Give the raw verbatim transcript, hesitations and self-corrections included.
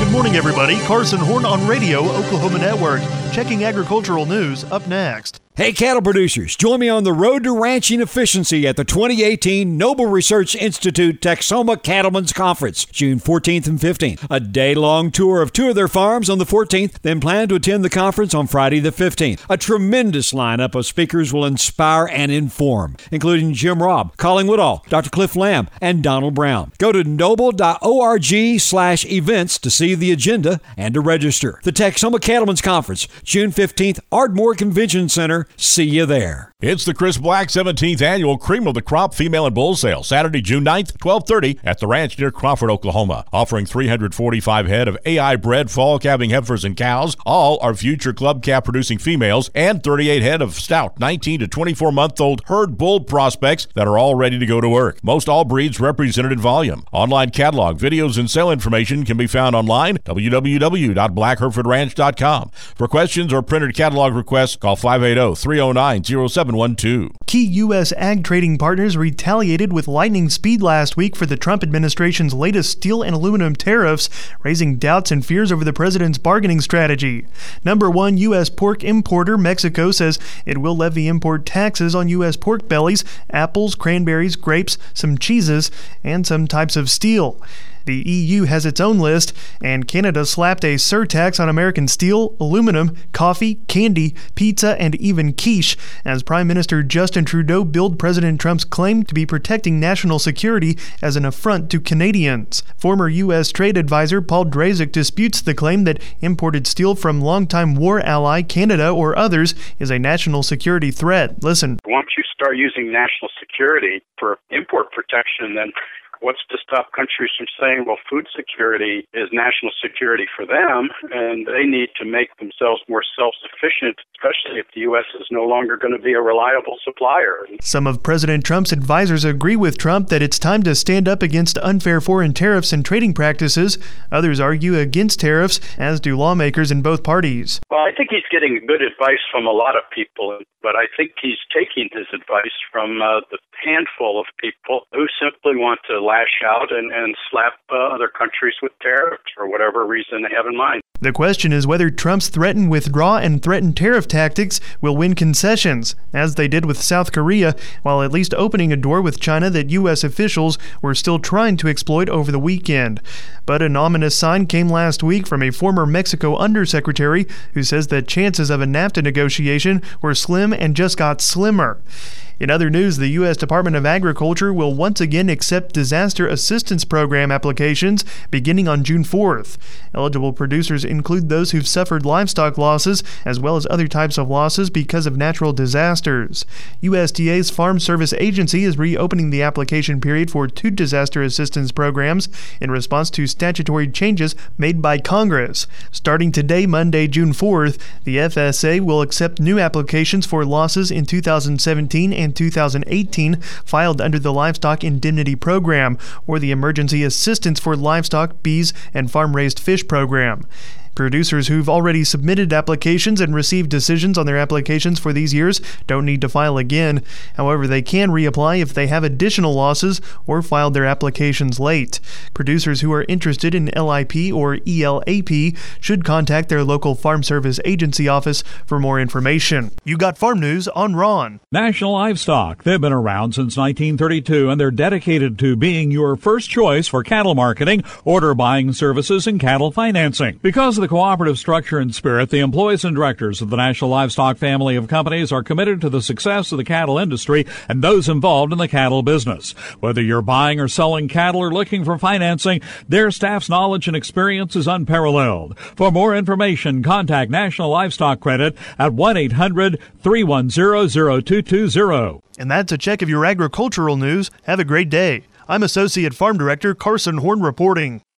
Good morning, everybody. Carson Horn on Radio, Oklahoma Network. Checking agricultural news up next. Hey, cattle producers, join me on the road to ranching efficiency at the twenty eighteen Noble Research Institute Texoma Cattlemen's Conference, June fourteenth and fifteenth. A day-long tour of two of their farms on the fourteenth, then plan to attend the conference on Friday the fifteenth. A tremendous lineup of speakers will inspire and inform, including Jim Robb, Colin Woodall, Doctor Cliff Lamb, and Donald Brown. Go to noble.org slash events to see the agenda and to register. The Texoma Cattlemen's Conference, June fifteenth, Ardmore Convention Center. See you there. It's the Chris Black seventeenth Annual Cream of the Crop Female and Bull Sale, Saturday, June ninth, twelve thirty at the ranch near Crawford, Oklahoma. Offering three hundred forty-five head of A I-bred fall calving heifers and cows. All are future club calf producing females, and thirty-eight head of stout nineteen to twenty-four month old herd bull prospects that are all ready to go to work. Most all breeds represented in volume. Online catalog, videos, and sale information can be found online, w w w dot black hereford ranch dot com. For questions or printed catalog requests, call five eight zero, three zero nine, zero seven one two. Key U S ag trading partners retaliated with lightning speed last week for the Trump administration's latest steel and aluminum tariffs, raising doubts and fears over the president's bargaining strategy. Number one U S pork importer, Mexico, says it will levy import taxes on U S pork bellies, apples, cranberries, grapes, some cheeses, and some types of steel. The E U has its own list, and Canada slapped a surtax on American steel, aluminum, coffee, candy, pizza, and even quiche, as Prime Minister Justin Trudeau billed President Trump's claim to be protecting national security as an affront to Canadians. Former U S trade advisor Paul Drazek disputes the claim that imported steel from longtime war ally Canada or others is a national security threat. Listen. Once you start using national security for import protection, then what's to stop countries from saying, well, food security is national security for them, and they need to make themselves more self-sufficient, especially if the U S is no longer going to be a reliable supplier. Some of President Trump's advisors agree with Trump that it's time to stand up against unfair foreign tariffs and trading practices. Others argue against tariffs, as do lawmakers in both parties. Well, I think he's getting good advice from a lot of people, but I think he's taking his advice from uh, the handful of people who simply want to lash out and, and slap uh, other countries with tariffs for whatever reason they have in mind. The question is whether Trump's threatened withdraw and threatened tariff tactics will win concessions, as they did with South Korea, while at least opening a door with China that U S officials were still trying to exploit over the weekend. But an ominous sign came last week from a former Mexico undersecretary who says that chances of a NAFTA negotiation were slim and just got slimmer. In other news, the U S Department of Agriculture will once again accept disaster assistance program applications beginning on June fourth. Eligible producers include those who've suffered livestock losses as well as other types of losses because of natural disasters. U S D A's Farm Service Agency is reopening the application period for two disaster assistance programs in response to statutory changes made by Congress. Starting today, Monday, June fourth, the F S A will accept new applications for losses in two thousand seventeen and two thousand eighteen filed under the Livestock Indemnity Program or the Emergency Assistance for Livestock, Bees, and Farm-Raised Fish Program. Producers who've already submitted applications and received decisions on their applications for these years don't need to file again. However, they can reapply if they have additional losses or filed their applications late. Producers who are interested in L I P or E L A P should contact their local Farm Service Agency office for more information. You got farm news on Ron. National Livestock. They've been around since nineteen thirty-two, and they're dedicated to being your first choice for cattle marketing, order buying services, and cattle financing. Because of the cooperative structure and spirit, the employees and directors of the National Livestock family of companies are committed to the success of the cattle industry and those involved in the cattle business. Whether you're buying or selling cattle or looking for financing, their staff's knowledge and experience is unparalleled. For more information, contact National Livestock Credit at one eight hundred, three one zero, zero two two zero. And that's a check of your agricultural news. Have a great day. I'm Associate Farm Director Carson Horn reporting.